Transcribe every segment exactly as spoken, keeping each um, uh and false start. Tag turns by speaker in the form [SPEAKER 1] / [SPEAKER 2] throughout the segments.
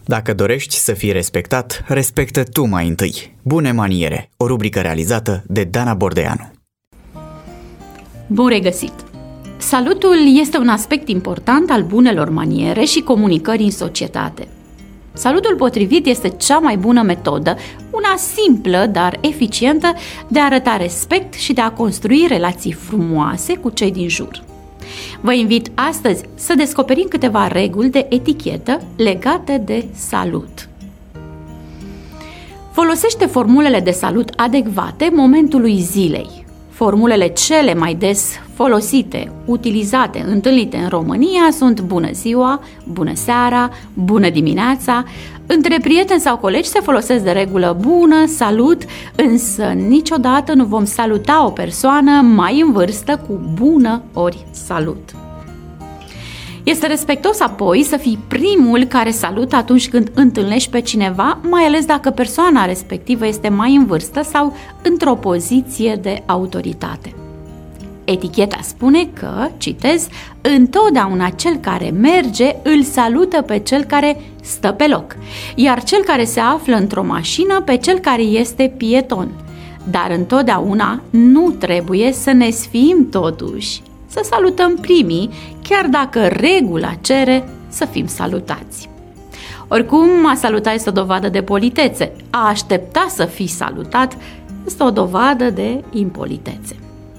[SPEAKER 1] Dacă dorești să fii respectat, respectă tu mai întâi. Bune maniere, o rubrică realizată de Dana Bordeanu.
[SPEAKER 2] Bun regăsit! Salutul este un aspect important al bunelor maniere și comunicării în societate. Salutul potrivit este cea mai bună metodă, una simplă, dar eficientă, de a arăta respect și de a construi relații frumoase cu cei din jur. Vă invit astăzi să descoperim câteva reguli de etichetă legate de salut. Folosește formulele de salut adecvate momentului zilei. Formulele cele mai des folosite, utilizate, întâlnite în România sunt bună ziua, bună seara, bună dimineața. Între prieteni sau colegi se folosesc de regulă bună, salut, însă niciodată nu vom saluta o persoană mai în vârstă cu bună ori salut. Este respectos apoi să fii primul care salută atunci când întâlnești pe cineva, mai ales dacă persoana respectivă este mai în vârstă sau într-o poziție de autoritate. Eticheta spune că, citez, întotdeauna cel care merge îl salută pe cel care stă pe loc, iar cel care se află într-o mașină pe cel care este pieton. Dar întotdeauna nu trebuie să ne sfiim totuși să salutăm primii, chiar dacă regula cere să fim salutați. Oricum, a saluta este o dovadă de politețe, a aștepta să fii salutat este o dovadă de impolitețe.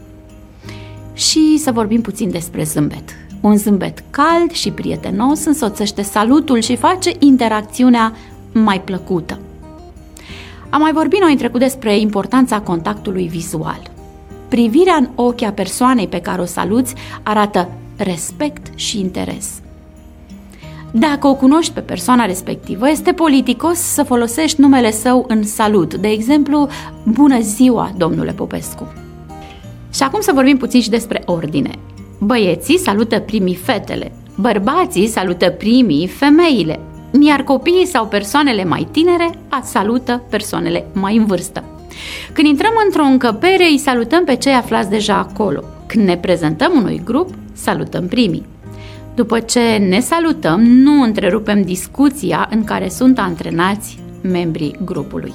[SPEAKER 2] Și să vorbim puțin despre zâmbet. Un zâmbet cald și prietenos însoțește salutul și face interacțiunea mai plăcută. Am mai vorbit noi în trecut despre importanța contactului vizual. Privirea în ochi a persoanei pe care o saluți arată respect și interes. Dacă o cunoști pe persoana respectivă, este politicos să folosești numele său în salut, de exemplu, bună ziua, domnule Popescu. Și acum să vorbim puțin și despre ordine. Băieții salută primii fetele, bărbații salută primii femeile, iar copiii sau persoanele mai tinere salută persoanele mai în vârstă. Când intrăm într-o încăpere, îi salutăm pe cei aflați deja acolo. Când ne prezentăm unui grup, salutăm primii. După ce ne salutăm, nu întrerupem discuția în care sunt antrenați membrii grupului.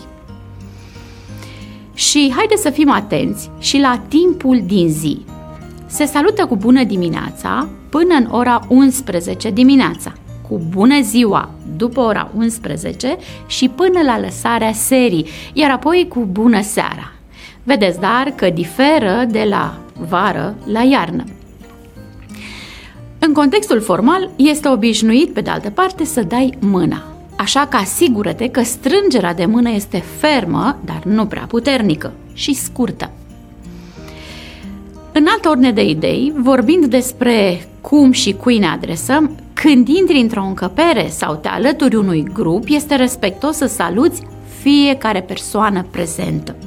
[SPEAKER 2] Și haideți să fim atenți și la timpul din zi. Se salută cu bună dimineața până în ora unsprezece dimineața, cu bună ziua după ora unsprezece și până la lăsarea serii, iar apoi cu bună seara. Vedeți, dar, că diferă de la vară la iarnă. În contextul formal, este obișnuit, pe de altă parte, să dai mâna. Așa că asigură-te că strângerea de mână este fermă, dar nu prea puternică și scurtă. În altă ordine de idei, vorbind despre cum și cui ne adresăm, când intri într-o încăpere sau te alături unui grup, este respectos să saluți fiecare persoană prezentă.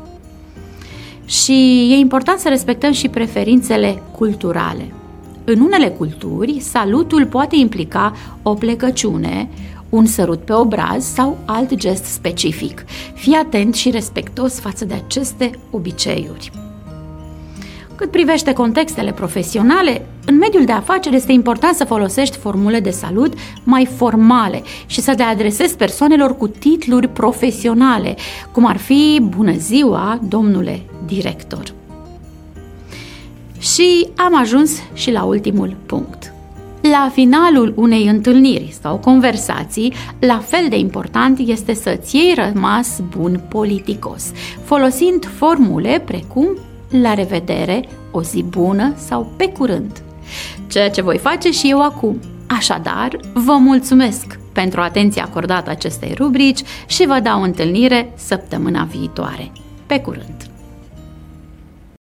[SPEAKER 2] Și e important să respectăm și preferințele culturale. În unele culturi, salutul poate implica o plecăciune, un sărut pe obraz sau alt gest specific. Fii atent și respectos față de aceste obiceiuri. Cât privește contextele profesionale, în mediul de afaceri este important să folosești formule de salut mai formale și să te adresezi persoanelor cu titluri profesionale, cum ar fi bună ziua, domnule director. Și am ajuns și la ultimul punct. La finalul unei întâlniri sau conversații, la fel de important este să-ți iei rămas bun politicos, folosind formule precum la revedere, o zi bună sau pe curând. Ceea ce voi face și eu acum. Așadar, vă mulțumesc pentru atenția acordată acestei rubrici și vă dau întâlnire săptămâna viitoare. Pe curând!